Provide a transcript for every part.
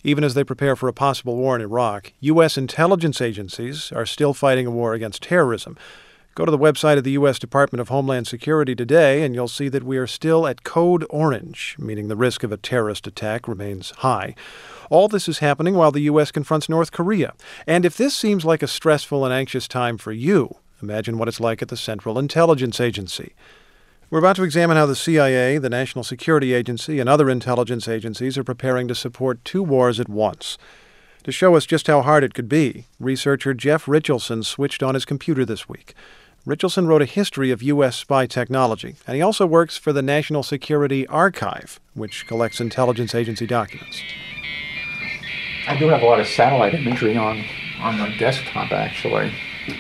Even as they prepare for a possible war in Iraq, U.S. intelligence agencies are still fighting a war against terrorism. Go to the website of the U.S. Department of Homeland Security today, and you'll see that we are still at code orange, meaning the risk of a terrorist attack remains high. All this is happening while the U.S. confronts North Korea. And if this seems like a stressful and anxious time for you, imagine what it's like at the Central Intelligence Agency. We're about to examine how the CIA, the National Security Agency, and other intelligence agencies are preparing to support two wars at once. To show us just how hard it could be, researcher Jeff Richelson switched on his computer this week. Richelson wrote a history of U.S. spy technology, and he also works for the National Security Archive, which collects intelligence agency documents. I do have a lot of satellite imagery on my desktop, actually.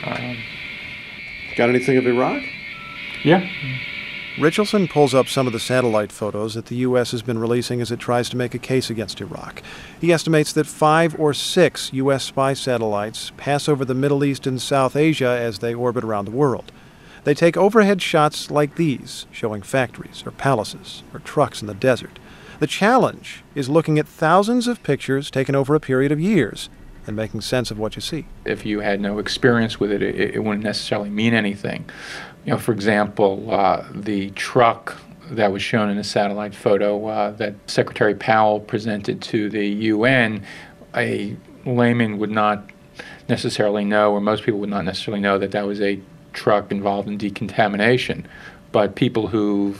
Got anything of Iraq? Yeah. Richelson pulls up some of the satellite photos that the U.S. has been releasing as it tries to make a case against Iraq. He estimates that 5 or 6 U.S. spy satellites pass over the Middle East and South Asia as they orbit around the world. They take overhead shots like these, showing factories or palaces or trucks in the desert. The challenge is looking at thousands of pictures taken over a period of years and making sense of what you see. If you had no experience with it, it wouldn't necessarily mean anything. For example, the truck that was shown in the satellite photo that Secretary Powell presented to the UN, a layman would not necessarily know, or most people would not necessarily know, that that was a truck involved in decontamination. But people who've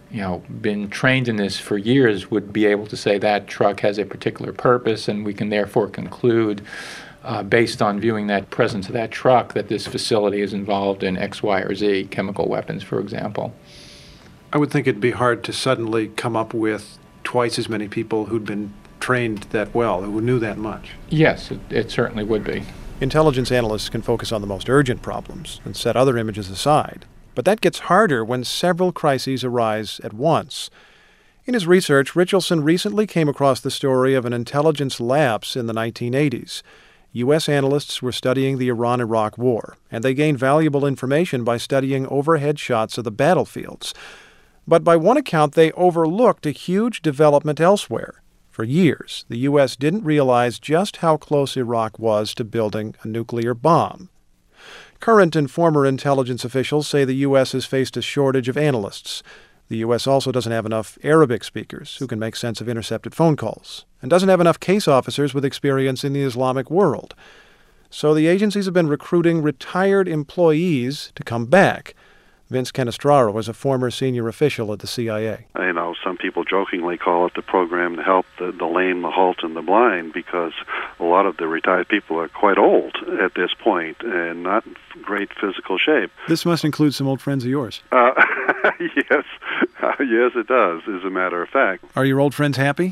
been trained in this for years would be able to say that truck has a particular purpose, and we can therefore conclude, based on viewing that presence of that truck, that this facility is involved in X, Y, or Z, chemical weapons, for example. I would think it'd be hard to suddenly come up with twice as many people who'd been trained that well, who knew that much. Yes, it certainly would be. Intelligence analysts can focus on the most urgent problems and set other images aside. But that gets harder when several crises arise at once. In his research, Richelson recently came across the story of an intelligence lapse in the 1980s. U.S. analysts were studying the Iran-Iraq War, and they gained valuable information by studying overhead shots of the battlefields. But by one account, they overlooked a huge development elsewhere. For years, the U.S. didn't realize just how close Iraq was to building a nuclear bomb. Current and former intelligence officials say the U.S. has faced a shortage of analysts. The U.S. also doesn't have enough Arabic speakers who can make sense of intercepted phone calls, and doesn't have enough case officers with experience in the Islamic world. So the agencies have been recruiting retired employees to come back. Vince Canestraro was a former senior official at the CIA. Some people jokingly call it the program to help the lame, the halt, and the blind, because a lot of the retired people are quite old at this point and not in great physical shape. This must include some old friends of yours. Yes. Yes, it does, as a matter of fact. Are your old friends happy?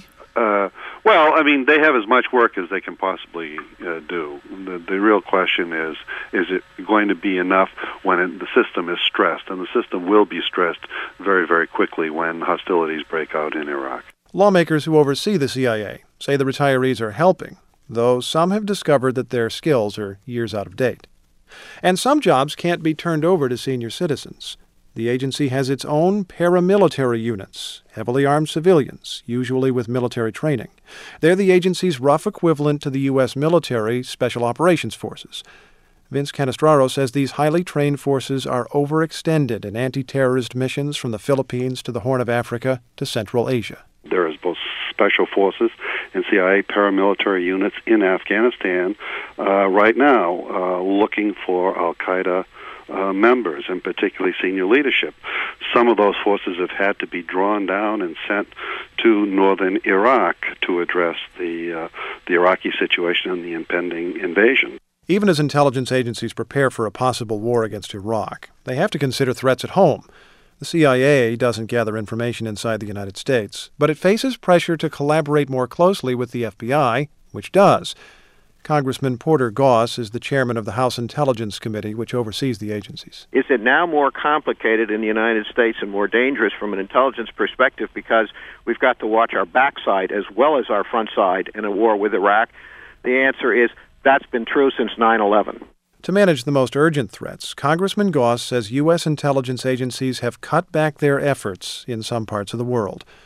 They have as much work as they can possibly do. The real question is it going to be enough when the system is stressed? And the system will be stressed very, very quickly when hostilities break out in Iraq. Lawmakers who oversee the CIA say the retirees are helping, though some have discovered that their skills are years out of date. And some jobs can't be turned over to senior citizens. The agency has its own paramilitary units, heavily armed civilians, usually with military training. They're the agency's rough equivalent to the U.S. military Special Operations Forces. Vince Canestraro says these highly trained forces are overextended in anti-terrorist missions from the Philippines to the Horn of Africa to Central Asia. There is both special forces and CIA paramilitary units in Afghanistan right now looking for al-Qaeda members, and particularly senior leadership. Some of those forces have had to be drawn down and sent to northern Iraq to address the Iraqi situation and the impending invasion. Even as intelligence agencies prepare for a possible war against Iraq, they have to consider threats at home. The CIA doesn't gather information inside the United States, but it faces pressure to collaborate more closely with the FBI, which does. Congressman Porter Goss is the chairman of the House Intelligence Committee, which oversees the agencies. Is it now more complicated in the United States and more dangerous from an intelligence perspective because we've got to watch our backside as well as our front side in a war with Iraq? The answer is that's been true since 9/11. To manage the most urgent threats, Congressman Goss says U.S. intelligence agencies have cut back their efforts in some parts of the world.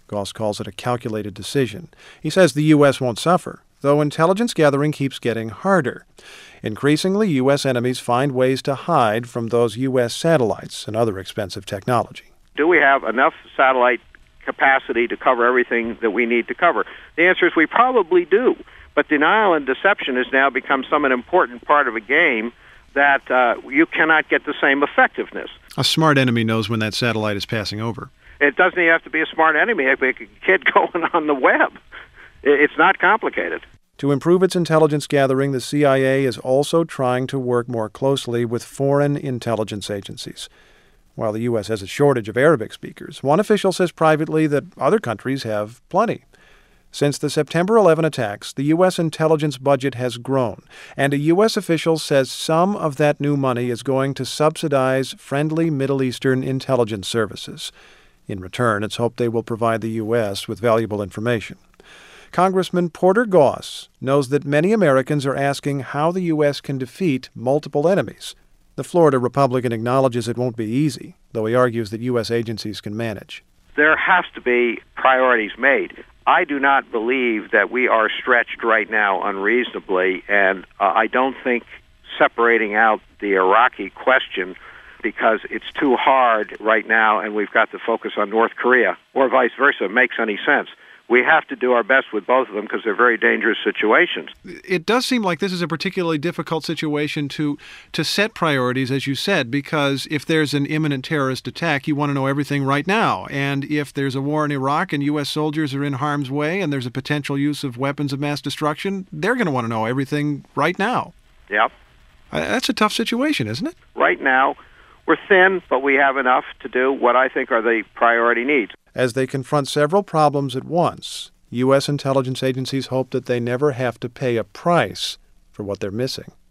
Goss calls it a calculated decision. He says the U.S. won't suffer, though intelligence gathering keeps getting harder. Increasingly, U.S. enemies find ways to hide from those U.S. satellites and other expensive technology. Do we have enough satellite capacity to cover everything that we need to cover? The answer is we probably do. But denial and deception has now become an important part of a game that you cannot get the same effectiveness. A smart enemy knows when that satellite is passing over. It doesn't even have to be a smart enemy. It could be a kid going on the web. It's not complicated. To improve its intelligence gathering, the CIA is also trying to work more closely with foreign intelligence agencies. While the U.S. has a shortage of Arabic speakers, one official says privately that other countries have plenty. Since the September 11 attacks, the U.S. intelligence budget has grown, and a U.S. official says some of that new money is going to subsidize friendly Middle Eastern intelligence services. In return, it's hoped they will provide the U.S. with valuable information. Congressman Porter Goss knows that many Americans are asking how the U.S. can defeat multiple enemies. The Florida Republican acknowledges it won't be easy, though he argues that U.S. agencies can manage. There has to be priorities made. I do not believe that we are stretched right now unreasonably, and I don't think separating out the Iraqi question because it's too hard right now and we've got to focus on North Korea, or vice versa, makes any sense. We have to do our best with both of them because they're very dangerous situations. It does seem like this is a particularly difficult situation to set priorities, as you said, because if there's an imminent terrorist attack, you want to know everything right now. And if there's a war in Iraq and U.S. soldiers are in harm's way and there's a potential use of weapons of mass destruction, they're going to want to know everything right now. Yep. That's a tough situation, isn't it? Right now, we're thin, but we have enough to do what I think are the priority needs. As they confront several problems at once, U.S. intelligence agencies hope that they never have to pay a price for what they're missing.